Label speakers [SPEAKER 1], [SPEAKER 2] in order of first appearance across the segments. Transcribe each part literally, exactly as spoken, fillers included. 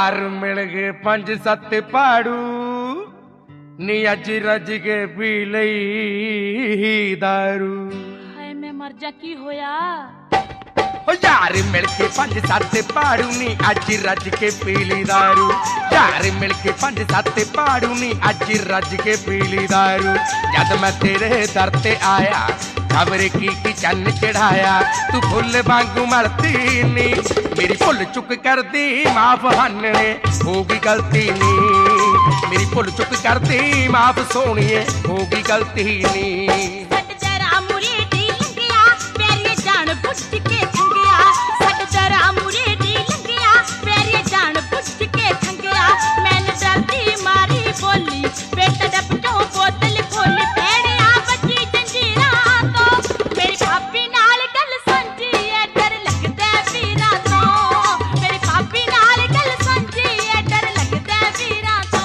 [SPEAKER 1] यार मिल गए पंज सत्त पाड़ू नी अज रज के पी लई दारू।
[SPEAKER 2] हाय मैं मर जा की होया।
[SPEAKER 1] ओ यार मिल के पंज सत्त पाड़ू नी अज रज के पी ली दारू। यार मिल के पंज सत्त पाड़ू नी अज रज के पी ली दारू। जद मैं तेरे दर ते आया खबर की की चन्न चढ़ाया तू फुल वांगू मलती नी। मेरी भुल चुक कर दी माफ हन्ने होगी गलती नी। मेरी भुल चुक कर दी माफ सोनिए होगी गलती नी।
[SPEAKER 2] सट जरा मुरे दी लंगिया प्यारी जान बुझ के थंगिया। सट जरा मुरे दी लंगिया प्यारी जान बुझ के थंगिया। मैंने डरती मारी बोली बेटा डब चो बोतल खोल पैणिया बची जंजीरा तो। मेरी भाभी नाल गल समझी है डर लगदा वीरा तो। मेरी भाभी नाल गल समझी है डर लगदा वीरा तो।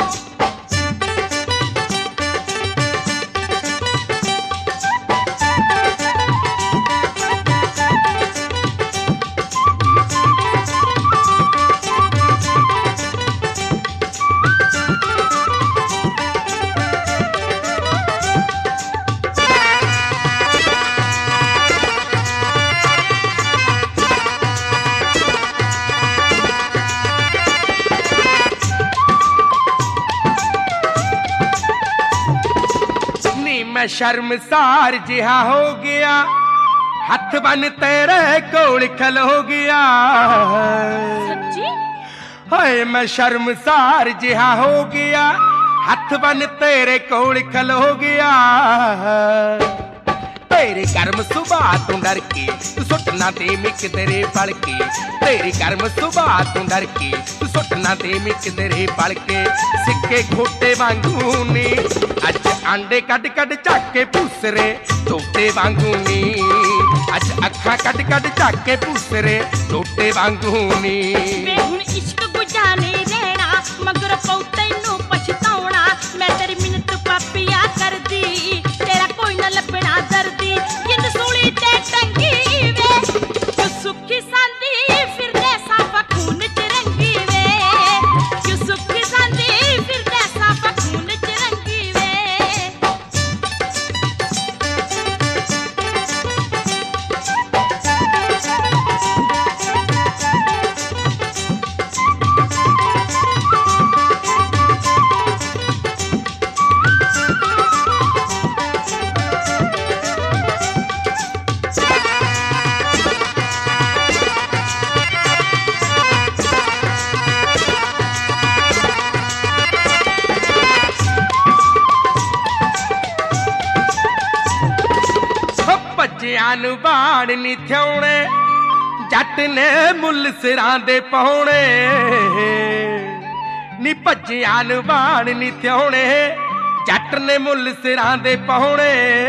[SPEAKER 1] मैं शर्मसार जिहा हो गया हथ बन तेरे कोल खलो गया।
[SPEAKER 2] सच्ची
[SPEAKER 1] हाय मैं शर्मसार जिहा हो गया हथ बन तेरे कोल खलो गया। तेरी गर्म सुबह तू डर के तू सुटना दे मिक तेरे पल के। तेरी गर्म सुबह तू डर के तू सुटना दे मिक तेरे पल के। सिक्के खोटे वांगू नी अज आंडे कट कट झक के पूसरे टोटे वांगू नी। अज अखा कट कट झक के पूसरे टोटे वांगू नी।
[SPEAKER 2] वे हुण इश्क गुजाने रहना मगर पौ तैनू पछताउणा। मैं तेरी मिन्नत पापिया कर दी तेरा कोई ना लभना दर्दी। जिंद सूली ते टंगी वे जो सुखी सांदी फिरदे साफा खून च रंगी वे। जो सुखी सांदी फिरदे साफा खून च रंगी वे।
[SPEAKER 1] ਭੱਜਿਆਂ ਨੂੰ ਬਾਣ ਨੀ ਥਿਉਣੇ ਜੱਟ ਨੇ ਮੁੱਲ ਸਿਰਾਂ ਦੇ ਪਾਉਣੇ। ਨੀ ਭੱਜਿਆਂ ਨੂੰ ਬਾਣ ਨੀ ਥਿਉਣੇ ਜੱਟ ਨੇ ਮੁੱਲ ਸਿਰਾਂ ਦੇ ਪਾਉਣੇ।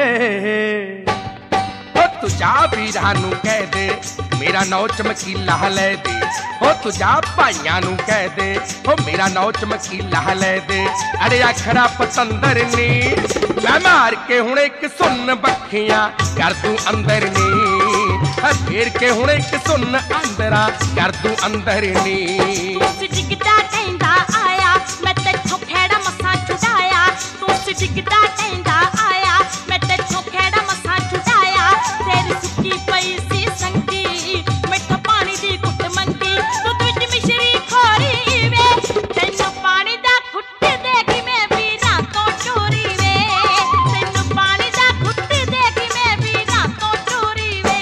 [SPEAKER 1] ਹੋ ਤੂੰ ਜਾ ਵੀਰਾਂ ਨੂੰ ਕਹਿ ਦੇ ਮੇਰਾ ਨੌ ਚਮਕੀਲਾ ਲੈ ਦੇ। ਹੋ ਤੂੰ ਜਾ ਭਾਈਆਂ ਨੂੰ ਕਹਿ ਦੇ ਹੋ ਮੇਰਾ ਨੌ ਚਮਕੀਲਾ ਲੈ ਦੇ। ਅੜੇ ਅਖਰਾ ਪਤੰਦਰ ਨੀ ਮੈਂ ਮਾਰ ਕੇ ਹੁਣ ਇੱਕ ਸੁਣ ਬੱਖੀਆਂ ਕਰ ਤੂੰ ਅੰਦਰ ਨੀ। ਫੇਰ ਕੇ ਹੁਣ ਇੱਕ ਸੁਣ ਅੰਦਰਾਂ ਕਰ ਤੂੰ ਅੰਦਰ ਨੀ।
[SPEAKER 2] ਤੂੰ ਡਿੱਗਦਾ ਟੈਂਦਾ ਆਇਆ ਮੈਂ ਤੈਥੋਂ ਖੇੜਾ ਮਸਾਂ ਛੁਡਾਇਆ। ਤੂੰ ਡਿੱਗਦਾ ਟੈਂਦਾ ਆਇਆ ਮੈਂ ਤੈਥੋਂ ਖੇੜਾ ਮਸਾਂ ਛੁਡਾਇਆ। ਤੇਰੀ ਸੁੱਕੀ ਪਈ ਸੀ ਸੰਗੀ ਮਿੱਠਾ ਪਾਣੀ ਦੀ ਘੁੱਟ ਮੰਗੀ। ਦੁੱਧ ਵਿੱਚ ਮਿਸ਼ਰੀ ਖੋਰੀ ਵੇ ਤੈਨੂੰ ਪਾਣੀ ਦਾ ਘੁੱਟ ਦੇ ਕੇ ਮੈਂ ਵੀਰਾਂ ਤੋਂ ਚੋਰੀ ਵੇ। ਤੈਨੂੰ ਪਾਣੀ ਦਾ ਘੁੱਟ ਦੇ ਕੇ ਮੈਂ ਵੀਰਾਂ ਤੋਂ ਚੋਰੀ ਵੇ।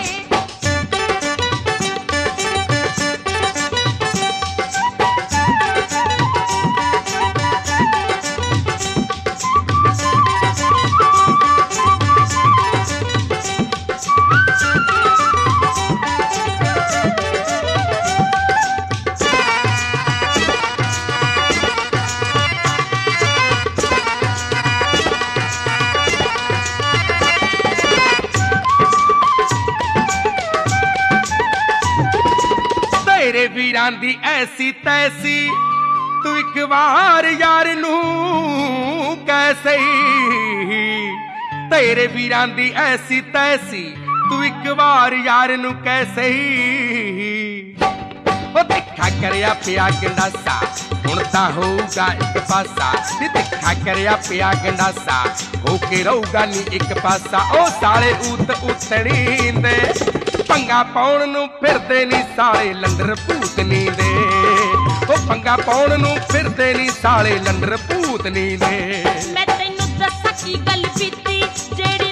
[SPEAKER 1] तेरे वीरां दी ऐसी तैसी तू एक बार यार नू कैसे। तेरे वीरां दी ऐसी तैसी तू एक बार यार नू कैसे। ओ देखा ਕਰਿਆ ਪਿਆ ਗੰਡਾਸਾ ਹੁਣ ਤਾਂ ਹੋਊਗਾ ਇੱਕ ਪਾਸਾ ਨੀ ਤਿੱਖਾ ਕਰਿਆ ਪਿਆ ਗੰਡਾਸਾ ਹੋ ਕੇ ਰਹੂਗਾ ਨੀ ਇੱਕ ਪਾਸਾ ਉਹ ਸਾਲੇ ਊਤ ਉਤਣੀ ਦੇ ਪੰਗਾ ਪਾਉਣ ਨੂੰ ਫਿਰਦੇ ਨੀ ਸਾਲੇ ਲੰਡਰ ਭੂਤਨੀ ਦੇ ਉਹ ਪੰਗਾ ਪਾਉਣ ਨੂੰ ਫਿਰਦੇ ਨੀ ਸਾਲੇ ਲੰਡਰ ਭੂਤਨੀ ਦੇ
[SPEAKER 2] ਮੈਂ ਤੈਨੂੰ ਦੱਸਾਂ ਕੀ ਗੱਲ ਬੀਤੀ ਜਿਹੜੀ